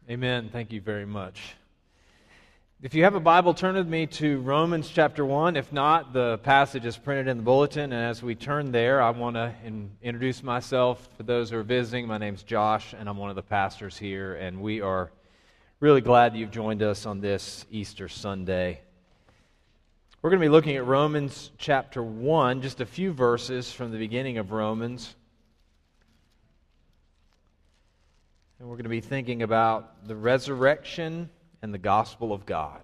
Amen. Thank you very much. If you have a Bible, turn with me to Romans chapter 1. If not, the passage is printed in the bulletin. And as we turn there, I want to introduce myself for those who are visiting. My name's Josh, and I'm one of the pastors here. And we are really glad that you've joined us on this Easter Sunday. We're going to be looking at Romans chapter 1, just a few verses from the beginning of Romans. And we're going to be thinking about the resurrection and the gospel of God.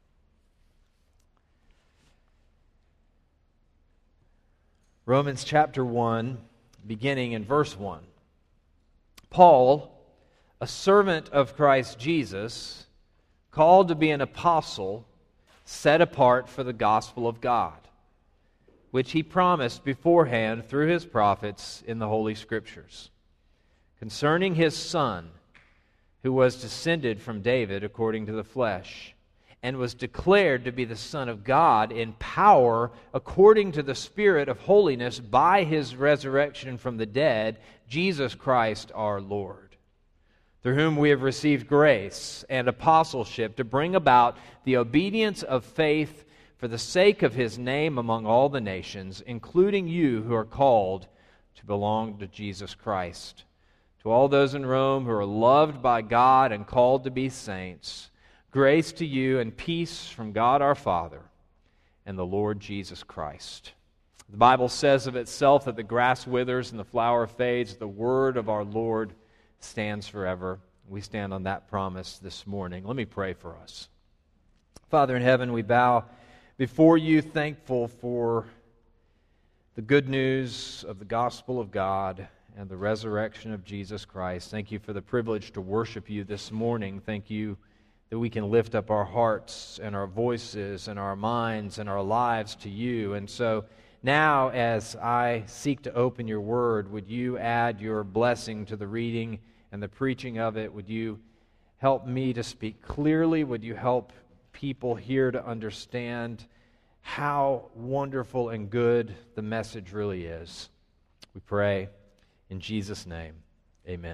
Romans chapter 1, beginning in verse 1. Paul, a servant of Christ Jesus, called to be an apostle, set apart for the gospel of God, which he promised beforehand through his prophets in the Holy Scriptures, concerning his Son, who was descended from David according to the flesh, and was declared to be the Son of God in power according to the Spirit of holiness by his resurrection from the dead, Jesus Christ our Lord, through whom we have received grace and apostleship to bring about the obedience of faith for the sake of his name among all the nations, including you who are called to belong to Jesus Christ. To all those in Rome who are loved by God and called to be saints, grace to you and peace from God our Father and the Lord Jesus Christ. The Bible says of itself that the grass withers and the flower fades. The word of our Lord stands forever. We stand on that promise this morning. Let me pray for us. Father in heaven, we bow before you, thankful for the good news of the gospel of God and the resurrection of Jesus Christ. Thank you for the privilege to worship you this morning. Thank you that we can lift up our hearts and our voices and our minds and our lives to you. And so now, as I seek to open your word, would you add your blessing to the reading and the preaching of it? Would you help me to speak clearly? Would you help people here to understand how wonderful and good the message really is? We pray in Jesus' name, amen.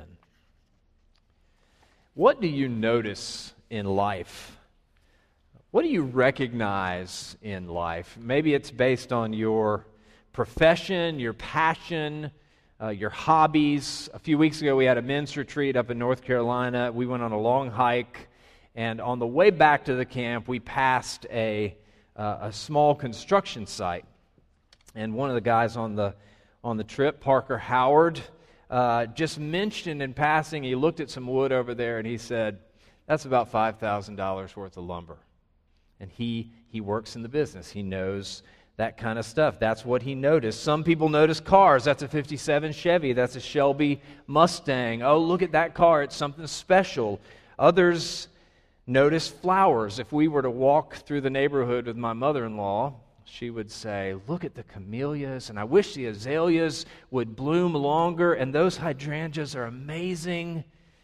What do you notice in life? What do you recognize in life? Maybe it's based on your profession, your passion, your hobbies. A few weeks ago, we had a men's retreat up in North Carolina. We went on a long hike, and on the way back to the camp, we passed a small construction site. And one of the guys on the trip, Parker Howard, just mentioned in passing, he looked at some wood over there and he said, that's about $5,000 worth of lumber. And he works in the business. He knows that kind of stuff. That's what he noticed. Some people notice cars. That's a 57 Chevy. That's a Shelby Mustang. Oh, look at that car. It's something special. Others notice flowers. If we were to walk through the neighborhood with my mother-in-law, she would say, look at the camellias, and I wish the azaleas would bloom longer, and those hydrangeas are amazing.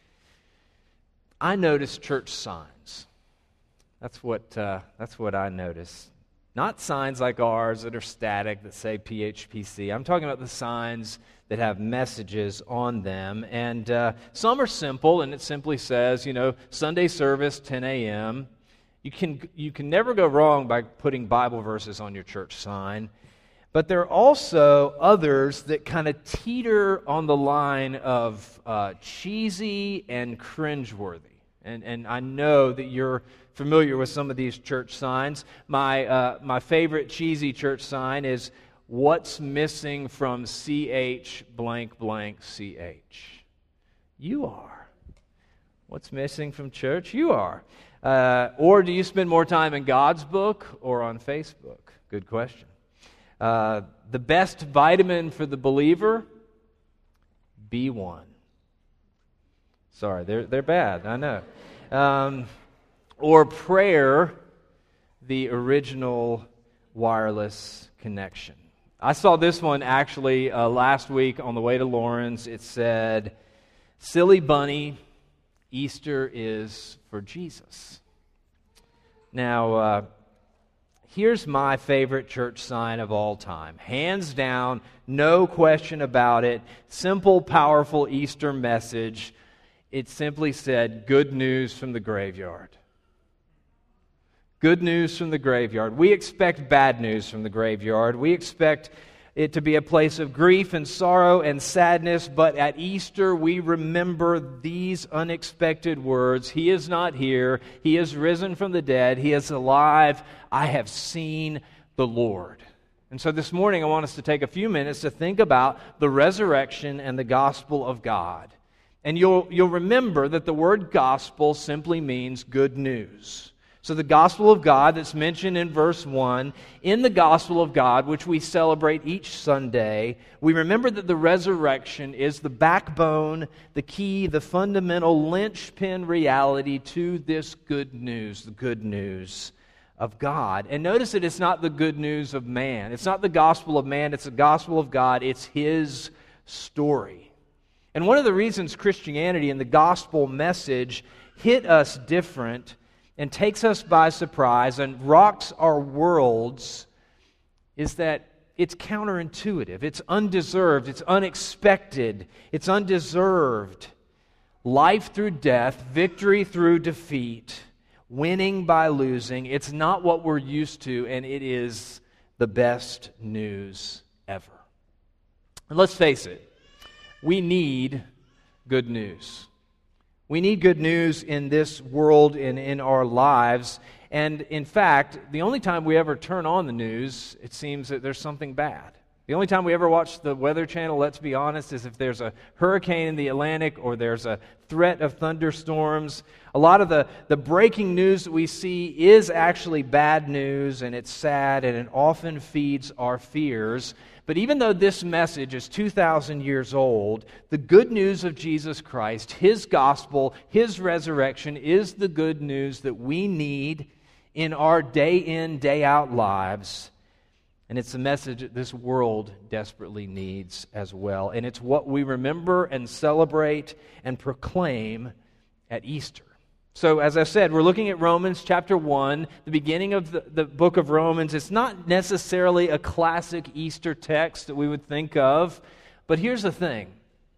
I notice church signs. That's what I notice. Not signs like ours that are static, that say PHPC. I'm talking about the signs that have messages on them, and some are simple, and it simply says, Sunday service, 10 a.m., You can never go wrong by putting Bible verses on your church sign. But there are also others that kind of teeter on the line of cheesy and cringeworthy. And I know that you're familiar with some of these church signs. My favorite cheesy church sign is, what's missing from CH blank blank CH? You are. What's missing from church? You are. Or do you spend more time in God's book or on Facebook? Good question. The best vitamin for the believer? B1. Sorry, they're bad, I know. Or prayer, the original wireless connection. I saw this one actually last week on the way to Lawrence. It said, Silly Bunny, Easter is for Jesus. Now, here's my favorite church sign of all time. Hands down, no question about it. Simple, powerful Easter message. it simply said, good news from the graveyard. Good news from the graveyard. We expect bad news from the graveyard. We expect it to be a place of grief and sorrow and sadness, but at Easter we remember these unexpected words. He is not here. He is risen from the dead. He is alive. I have seen the Lord. And so this morning I want us to take a few minutes to think about the resurrection and the gospel of God. And you'll remember that the word gospel simply means good news. So the gospel of God that's mentioned in verse 1, in the gospel of God, which we celebrate each Sunday, we remember that the resurrection is the backbone, the key, the fundamental linchpin reality to this good news, the good news of God. And notice that it's not the good news of man. It's not the gospel of man, it's the gospel of God. It's His story. And one of the reasons Christianity and the gospel message hit us different and takes us by surprise and rocks our worlds is that it's counterintuitive, it's undeserved, it's unexpected, it's undeserved. Life through death, victory through defeat, winning by losing, it's not what we're used to, and it is the best news ever. And let's face it, we need good news. We need good news in this world and in our lives. And in fact, the only time we ever turn on the news, it seems that there's something bad. The only time we ever watch the Weather Channel, let's be honest, is if there's a hurricane in the Atlantic or there's a threat of thunderstorms. A lot of the breaking news that we see is actually bad news, and it's sad, and it often feeds our fears. But even though this message is 2,000 years old, the good news of Jesus Christ, His gospel, His resurrection, is the good news that we need in our day in, day out lives. And it's the message that this world desperately needs as well. And it's what we remember and celebrate and proclaim at Easter. So, as I said, we're looking at Romans chapter 1, the beginning of the book of Romans. It's not necessarily a classic Easter text that we would think of, but here's the thing.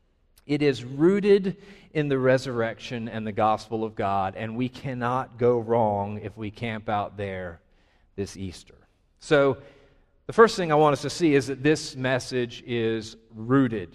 It is rooted in the resurrection and the gospel of God, and we cannot go wrong if we camp out there this Easter. So, the first thing I want us to see is that this message is rooted.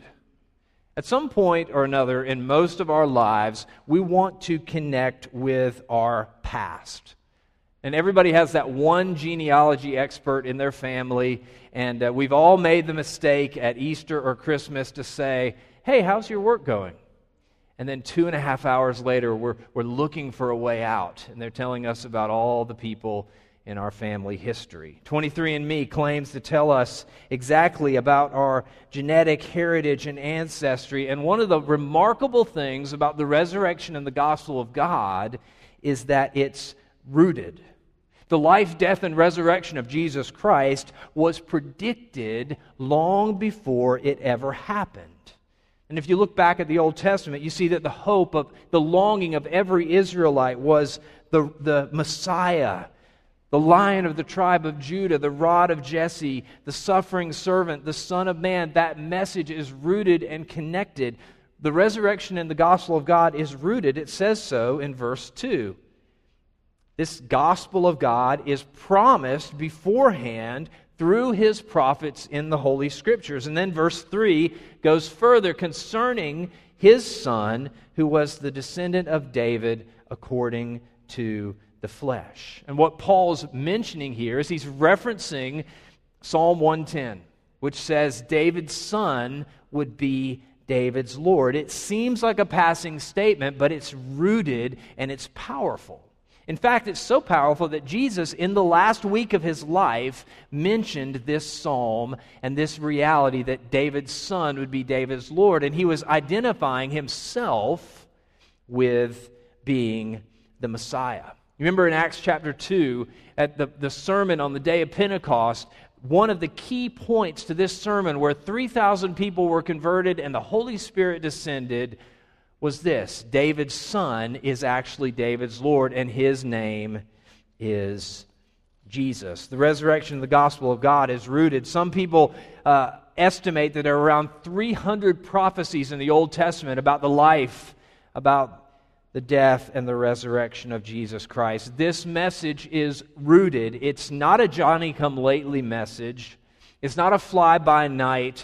At some point or another in most of our lives, we want to connect with our past. And everybody has that one genealogy expert in their family, and we've all made the mistake at Easter or Christmas to say, hey, how's your work going? And then 2.5 hours later, we're looking for a way out, and they're telling us about all the people in our family history. 23andMe claims to tell us exactly about our genetic heritage and ancestry. And one of the remarkable things about the resurrection and the gospel of God is that it's rooted. The life, death, and resurrection of Jesus Christ was predicted long before it ever happened. And if you look back at the Old Testament, you see that the hope of the longing of every Israelite was the Messiah, the Lion of the tribe of Judah, the rod of Jesse, the suffering servant, the Son of Man. That message is rooted and connected. The resurrection and the gospel of God is rooted. It says so in verse 2. This gospel of God is promised beforehand through His prophets in the Holy Scriptures. And then verse 3 goes further concerning His Son, who was the descendant of David according to the flesh. And what Paul's mentioning here is he's referencing Psalm 110, which says David's son would be David's Lord. It seems like a passing statement, but it's rooted and it's powerful. In fact, it's so powerful that Jesus, in the last week of His life, mentioned this psalm and this reality that David's son would be David's Lord, and He was identifying Himself with being the Messiah. You remember in Acts chapter 2, at the sermon on the day of Pentecost, one of the key points to this sermon where 3,000 people were converted and the Holy Spirit descended was this: David's son is actually David's Lord, and His name is Jesus. The resurrection of the gospel of God is rooted. Some people estimate that there are around 300 prophecies in the Old Testament about the life, about the death and the resurrection of Jesus Christ. This message is rooted. It's not a Johnny-come-lately message. It's not a fly-by-night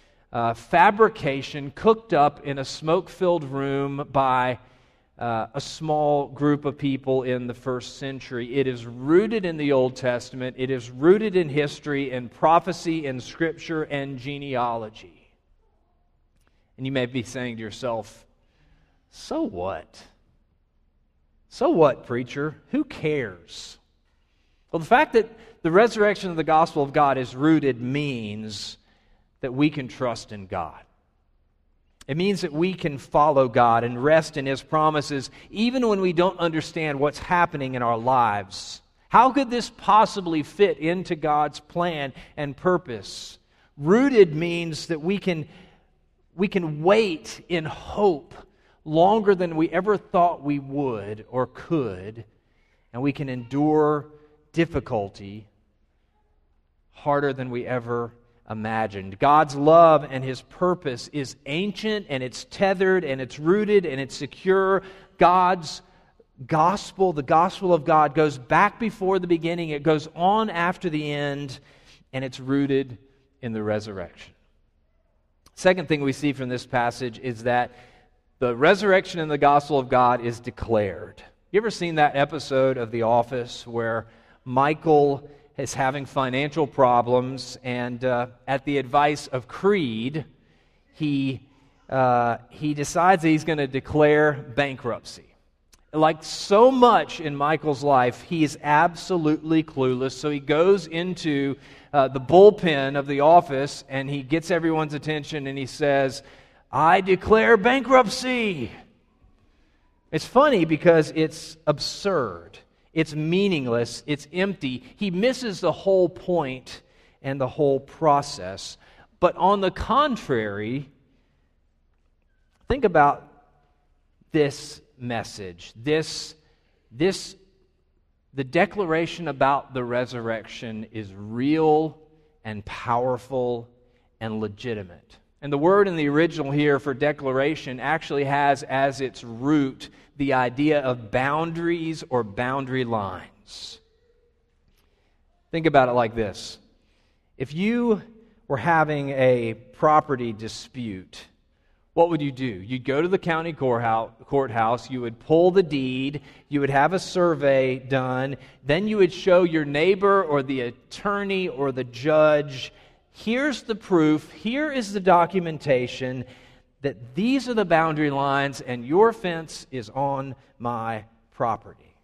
fabrication cooked up in a smoke-filled room by a small group of people in the first century. It is rooted in the Old Testament. It is rooted in history and prophecy and Scripture and genealogy. And you may be saying to yourself, so what? So what, preacher? Who cares? Well, the fact that the resurrection of the gospel of God is rooted means that we can trust in God. It means that we can follow God and rest in His promises even when we don't understand what's happening in our lives. How could this possibly fit into God's plan and purpose? Rooted means that we can wait in hope longer than we ever thought we would or could, and we can endure difficulty harder than we ever imagined. God's love and His purpose is ancient, and it's tethered, and it's rooted, and it's secure. God's gospel, the gospel of God, goes back before the beginning, it goes on after the end, and it's rooted in the resurrection. Second thing we see from this passage is that the resurrection in the gospel of God is declared. You ever seen that episode of The Office where Michael is having financial problems, and at the advice of Creed, he decides that he's going to declare bankruptcy. Like so much in Michael's life, he is absolutely clueless, so he goes into the bullpen of the office, and he gets everyone's attention, and he says, "I declare bankruptcy." It's funny because it's absurd. It's meaningless. It's empty. He misses the whole point and the whole process. But on the contrary, think about this message. The declaration about the resurrection is real and powerful and legitimate. And the word in the original here for declaration actually has as its root the idea of boundaries or boundary lines. Think about it like this. If you were having a property dispute, what would you do? You'd go to the county courthouse, you would pull the deed, you would have a survey done, then you would show your neighbor or the attorney or the judge, here's the proof, here is the documentation that these are the boundary lines and your fence is on my property.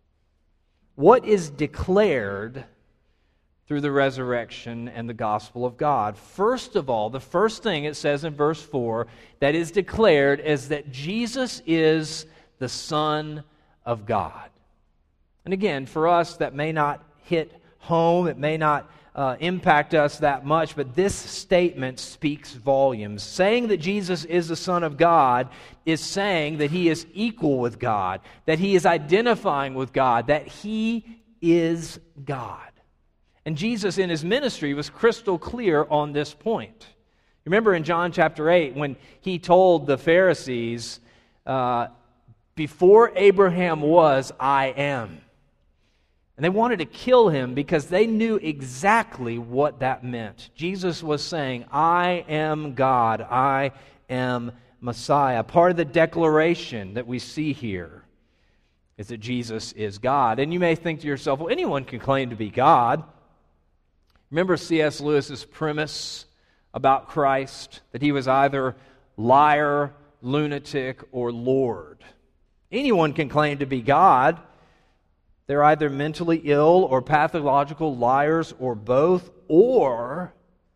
What is declared through the resurrection and the gospel of God? First of all, the first thing it says in verse 4 that is declared is that Jesus is the Son of God. And again, for us, that may not hit home, it may not impact us that much, but this statement speaks volumes. Saying that Jesus is the Son of God is saying that He is equal with God, that He is identifying with God, that He is God. And Jesus in His ministry was crystal clear on this point. Remember in John chapter 8 when He told the Pharisees, before Abraham was, I am. And they wanted to kill Him because they knew exactly what that meant. Jesus was saying, I am God, I am Messiah. Part of the declaration that we see here is that Jesus is God. And you may think to yourself, well, anyone can claim to be God. Remember C.S. Lewis's premise about Christ, that He was either liar, lunatic, or Lord. Anyone can claim to be God. They're either mentally ill or pathological liars or both, or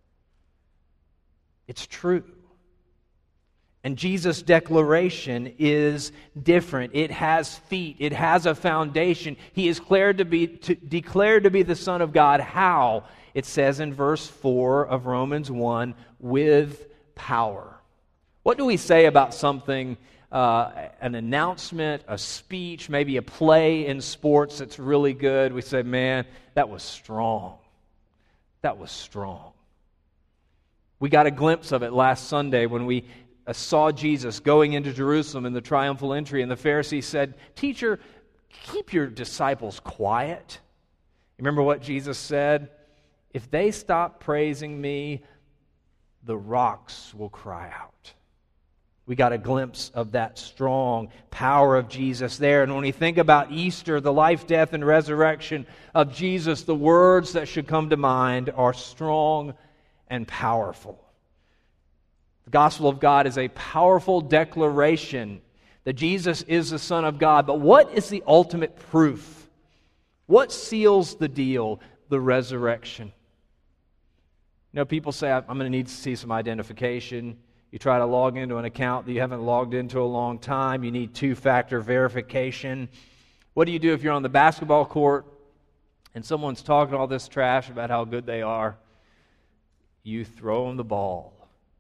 it's true. And Jesus' declaration is different. It has feet. It has a foundation. He is declared to be the Son of God. How? It says in verse 4 of Romans 1, with power. What do we say about something, an announcement, a speech, maybe a play in sports that's really good? We say, man, that was strong. That was strong. We got a glimpse of it last Sunday when we saw Jesus going into Jerusalem in the triumphal entry, and the Pharisees said, "Teacher, keep your disciples quiet." Remember what Jesus said? "If they stop praising me, the rocks will cry out." We got a glimpse of that strong power of Jesus there. And when we think about Easter, the life, death, and resurrection of Jesus, the words that should come to mind are strong and powerful. The gospel of God is a powerful declaration that Jesus is the Son of God. But what is the ultimate proof? What seals the deal? The resurrection. You know, people say, "I'm going to need to see some identification." You try to log into an account that you haven't logged into a long time. You need two-factor verification. What do you do if you're on the basketball court and someone's talking all this trash about how good they are? You throw them the ball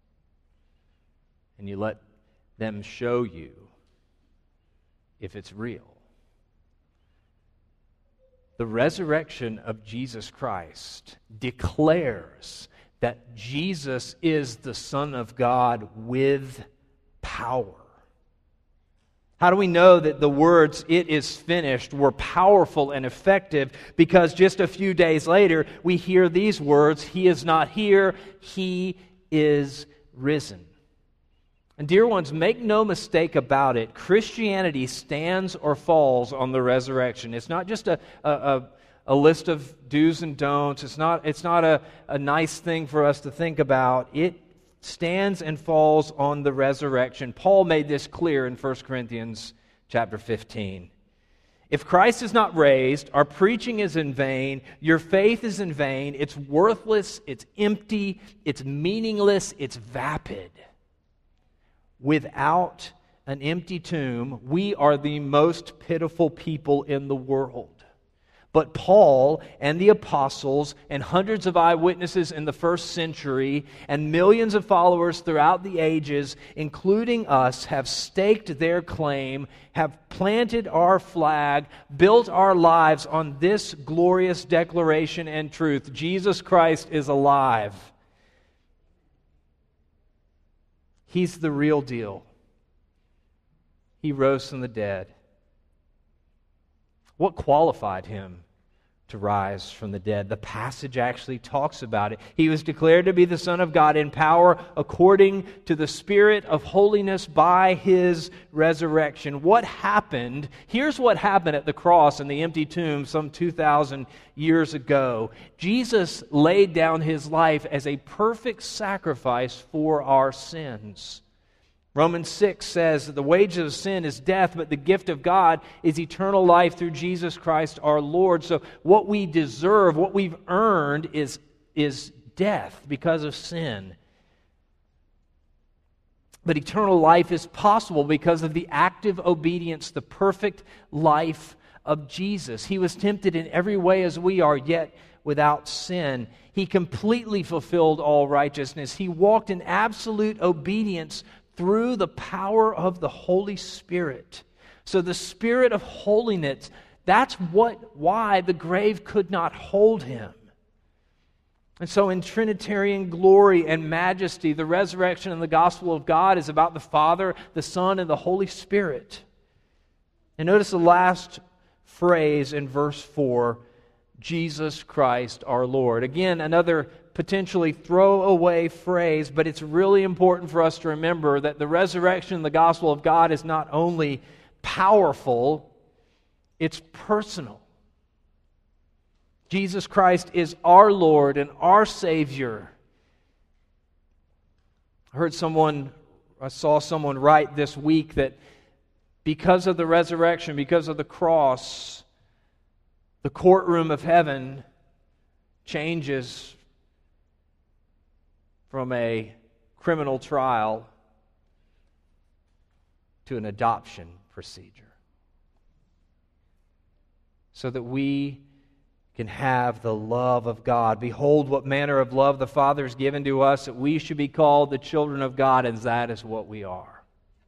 and you let them show you if it's real. The resurrection of Jesus Christ declares that Jesus is the Son of God with power. How do we know that the words, "It is finished," were powerful and effective? Because just a few days later, we hear these words, "He is not here, He is risen." And dear ones, make no mistake about it, Christianity stands or falls on the resurrection. It's not just a list of do's and don'ts. It's not a nice thing for us to think about. It stands and falls on the resurrection. Paul made this clear in 1 Corinthians chapter 15. If Christ is not raised, our preaching is in vain, your faith is in vain, it's worthless, it's empty, it's meaningless, it's vapid. Without an empty tomb, we are the most pitiful people in the world. But Paul and the apostles and hundreds of eyewitnesses in the first century and millions of followers throughout the ages, including us, have staked their claim, have planted our flag, built our lives on this glorious declaration and truth. Jesus Christ is alive. He's the real deal. He rose from the dead. What qualified him to rise from the dead? The passage actually talks about it. He was declared to be the Son of God in power according to the Spirit of holiness by His resurrection. What happened? Here's what happened at the cross and the empty tomb some 2,000 years ago. Jesus laid down His life as a perfect sacrifice for our sins. Romans 6 says that the wages of sin is death, but the gift of God is eternal life through Jesus Christ our Lord. So what we deserve, what we've earned is death because of sin. But eternal life is possible because of the active obedience, the perfect life of Jesus. He was tempted in every way as we are, yet without sin. He completely fulfilled all righteousness. He walked in absolute obedience through the power of the Holy Spirit. So the Spirit of holiness, that's why the grave could not hold Him. And so in Trinitarian glory and majesty, the resurrection and the gospel of God is about the Father, the Son, and the Holy Spirit. And notice the last phrase in verse 4, Jesus Christ our Lord. Again, another potentially throwaway phrase, but it's really important for us to remember that the resurrection and the gospel of God is not only powerful, it's personal. Jesus Christ is our Lord and our Savior. I saw someone write this week that because of the resurrection, because of the cross, the courtroom of heaven changes from a criminal trial to an adoption procedure, so that we can have the love of God. Behold, what manner of love the Father has given to us, that we should be called the children of God, and that is what we are.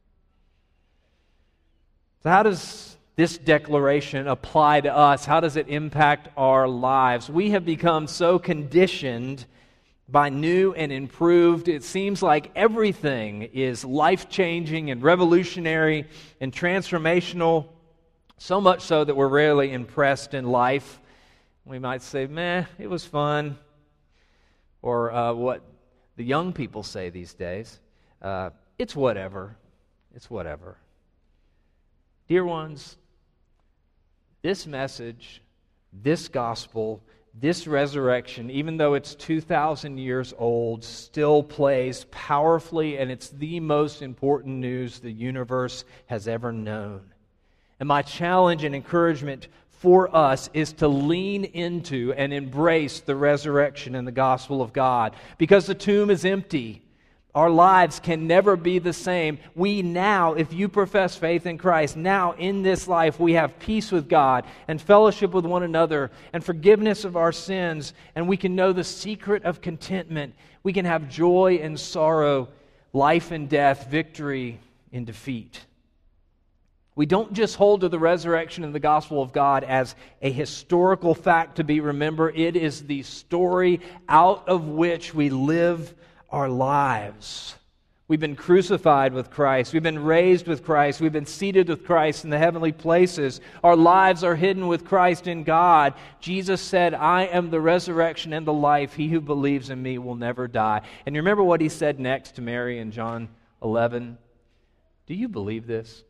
So how does this declaration apply to us? How does it impact our lives? We have become so conditioned by new and improved. It seems like everything is life-changing and revolutionary and transformational, so much so that we're rarely impressed in life. We might say, meh, it was fun. Or what the young people say these days, it's whatever. It's whatever. Dear ones, this message, this gospel, this resurrection, even though it's 2,000 years old, still plays powerfully, and it's the most important news the universe has ever known. And my challenge and encouragement for us is to lean into and embrace the resurrection and the gospel of God. Because the tomb is empty. Our lives can never be the same. We now, if you profess faith in Christ, now in this life we have peace with God and fellowship with one another and forgiveness of our sins, and we can know the secret of contentment. We can have joy and sorrow, life and death, victory and defeat. We don't just hold to the resurrection and the gospel of God as a historical fact to be remembered. It is the story out of which we live our lives. We've been crucified with Christ. We've been raised with Christ. We've been seated with Christ in the heavenly places. Our lives are hidden with Christ in God. Jesus said, I am the resurrection and the life. He who believes in me will never die. And you remember what he said next to Mary in John 11? Do you believe this?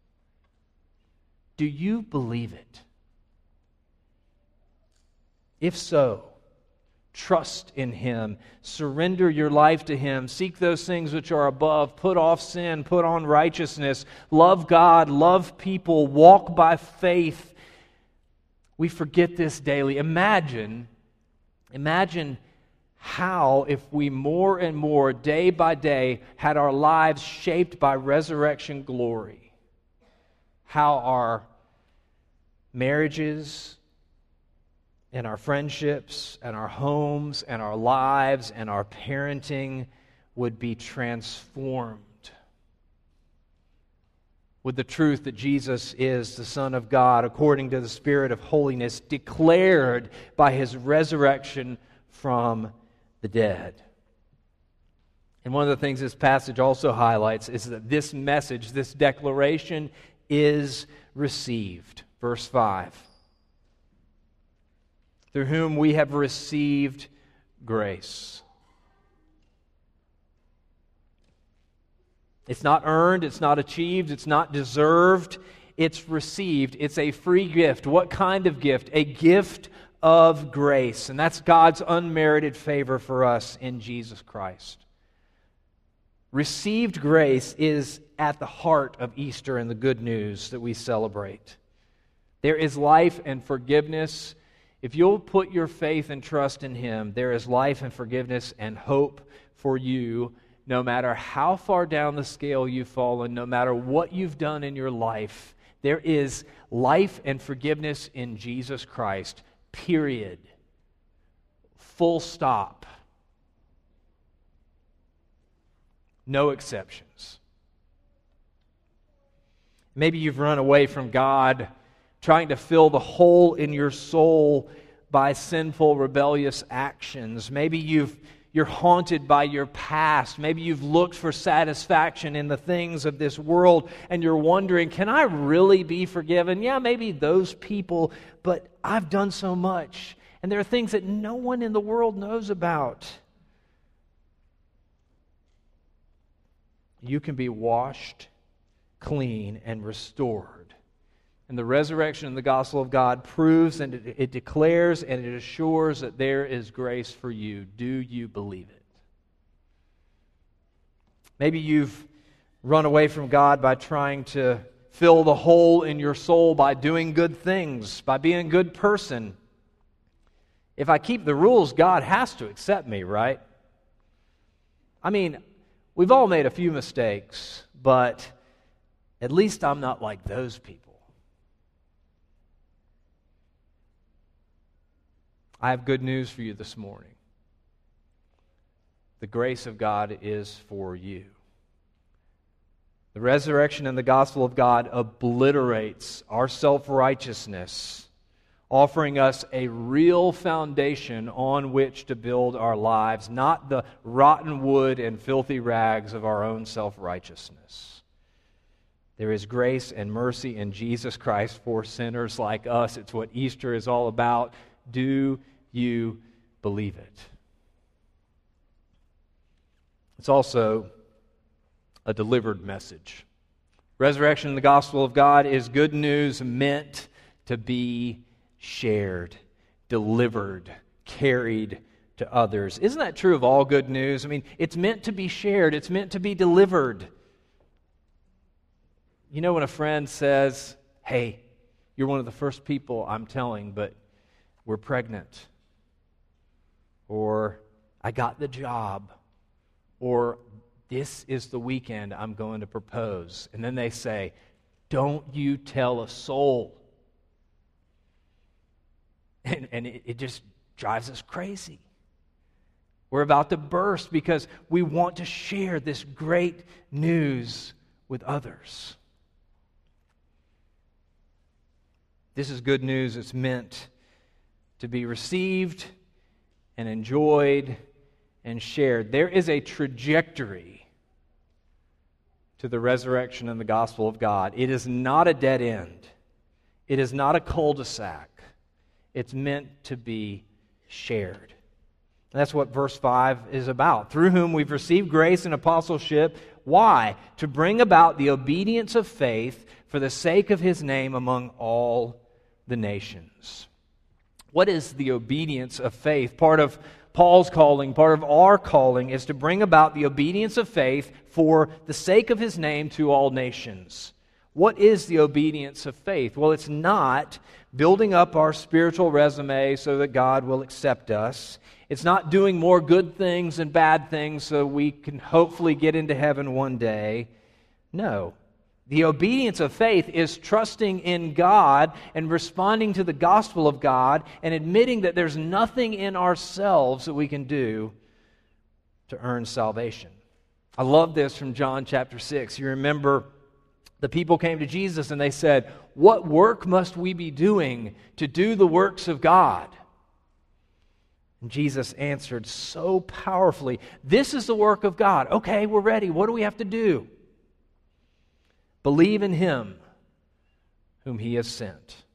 Do you believe it? If so, trust in Him. Surrender your life to Him. Seek those things which are above. Put off sin. Put on righteousness. Love God. Love people. Walk by faith. We forget this daily. Imagine how, if we more and more, day by day, had our lives shaped by resurrection glory, how our marriages and our friendships and our homes and our lives and our parenting would be transformed with the truth that Jesus is the Son of God according to the Spirit of holiness declared by His resurrection from the dead. And one of the things this passage also highlights is that this message, this declaration, is received. Verse 5. Through whom we have received grace. It's not earned, it's not achieved, it's not deserved, it's received. It's a free gift. What kind of gift? A gift of grace. And that's God's unmerited favor for us in Jesus Christ. Received grace is at the heart of Easter and the good news that we celebrate. There is life and forgiveness. If you'll put your faith and trust in Him, there is life and forgiveness and hope for you, no matter how far down the scale you've fallen, no matter what you've done in your life. There is life and forgiveness in Jesus Christ, period. Full stop. No exceptions. Maybe you've run away from God, trying to fill the hole in your soul by sinful, rebellious actions. Maybe you're haunted by your past. Maybe you've looked for satisfaction in the things of this world, and you're wondering, can I really be forgiven? Yeah, maybe those people, but I've done so much. And there are things that no one in the world knows about. You can be washed clean and restored. And the resurrection and the gospel of God proves and it declares and it assures that there is grace for you. Do you believe it? Maybe you've run away from God by trying to fill the hole in your soul by doing good things, by being a good person. If I keep the rules, God has to accept me, right? I mean, we've all made a few mistakes, but at least I'm not like those people. I have good news for you this morning. The grace of God is for you. The resurrection and the gospel of God obliterates our self-righteousness, offering us a real foundation on which to build our lives, not the rotten wood and filthy rags of our own self-righteousness. There is grace and mercy in Jesus Christ for sinners like us. It's what Easter is all about. Do you believe it? It's also a delivered message. Resurrection in the gospel of God is good news meant to be shared, delivered, carried to others. Isn't that true of all good news? I mean, it's meant to be shared. It's meant to be delivered. You know when a friend says, hey, you're one of the first people I'm telling, but we're pregnant. Or, I got the job. Or, this is the weekend I'm going to propose. And then they say, don't you tell a soul. And it just drives us crazy. We're about to burst because we want to share this great news with others. This is good news. It's meant to be received and enjoyed and shared. There is a trajectory to the resurrection and the gospel of God. It is not a dead end. It is not a cul-de-sac. It's meant to be shared. And that's what verse 5 is about. Through whom we've received grace and apostleship. Why? To bring about the obedience of faith for the sake of His name among all the nations. What is the obedience of faith? Part of Paul's calling, part of our calling, is to bring about the obedience of faith for the sake of His name to all nations. What is the obedience of faith? Well, it's not building up our spiritual resume so that God will accept us. It's not doing more good things and bad things so we can hopefully get into heaven one day. No. The obedience of faith is trusting in God and responding to the gospel of God and admitting that there's nothing in ourselves that we can do to earn salvation. I love this from John chapter 6. You remember the people came to Jesus and they said, "What work must we be doing to do the works of God?" And Jesus answered so powerfully, "This is the work of God." Okay, we're ready. What do we have to do? Believe in Him whom He has sent.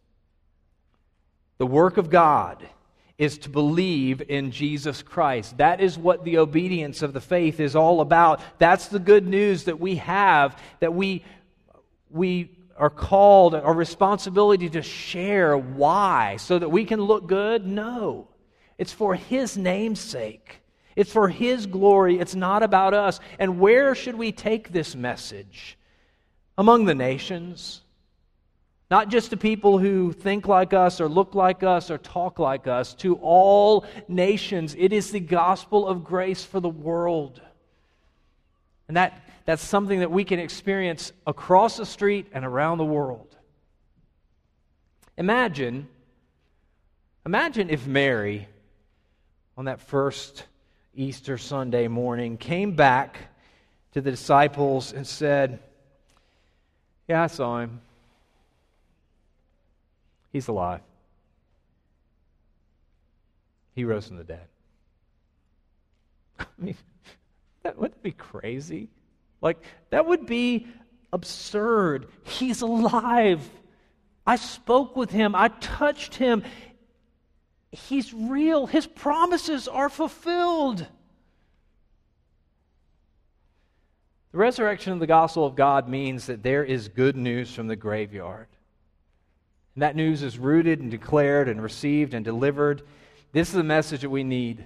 The work of God is to believe in Jesus Christ. That is what the obedience of the faith is all about. That's the good news that we have, that we are called, our responsibility to share. Why? So that we can look good? No. It's for His name's sake. It's for His glory. It's not about us. And where should we take this message? Among the nations. Not just to people who think like us or look like us or talk like us. To all nations. It is the gospel of grace for the world. And that's something that we can experience across the street and around the world. Imagine if Mary, on that first Easter Sunday morning, came back to the disciples and said, "Yeah, I saw Him. He's alive. He rose from the dead." I mean, that would be crazy. Like, that would be absurd. He's alive. I spoke with Him. I touched Him. He's real. His promises are fulfilled. The resurrection of the gospel of God means that there is good news from the graveyard. And that news is rooted and declared and received and delivered. This is the message that we need.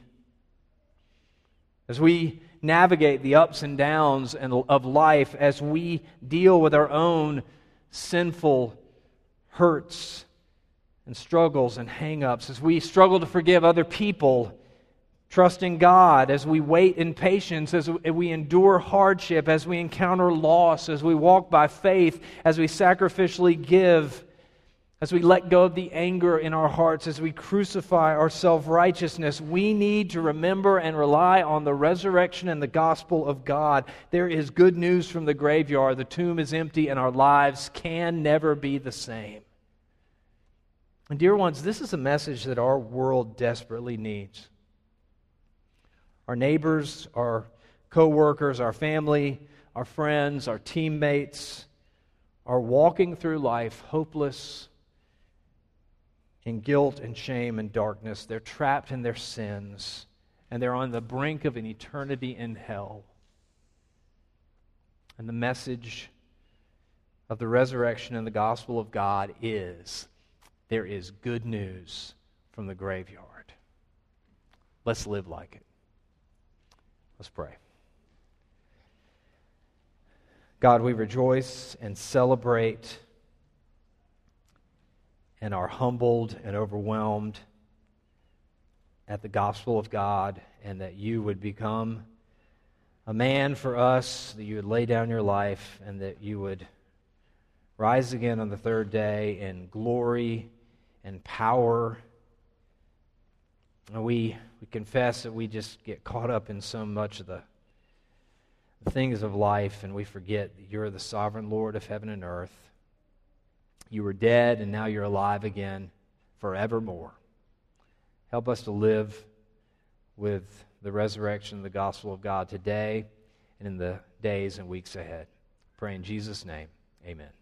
As we navigate the ups and downs of life, as we deal with our own sinful hurts and struggles and hang-ups, as we struggle to forgive other people, trust in God, as we wait in patience, as we endure hardship, as we encounter loss, as we walk by faith, as we sacrificially give, as we let go of the anger in our hearts, as we crucify our self-righteousness, we need to remember and rely on the resurrection and the gospel of God. There is good news from the graveyard. The tomb is empty and our lives can never be the same. And dear ones, this is a message that our world desperately needs. Our neighbors, our co-workers, our family, our friends, our teammates are walking through life hopeless in guilt and shame and darkness. They're trapped in their sins, and they're on the brink of an eternity in hell. And the message of the resurrection and the gospel of God is there is good news from the graveyard. Let's live like it. Let's pray. God, we rejoice and celebrate and are humbled and overwhelmed at the gospel of God, and that you would become a man for us, that you would lay down your life, and that you would rise again on the third day in glory and power. And we confess that we just get caught up in so much of the things of life, and we forget that you're the sovereign Lord of heaven and earth. You were dead, and now you're alive again forevermore. Help us to live with the resurrection and the gospel of God today and in the days and weeks ahead. Pray in Jesus' name, amen.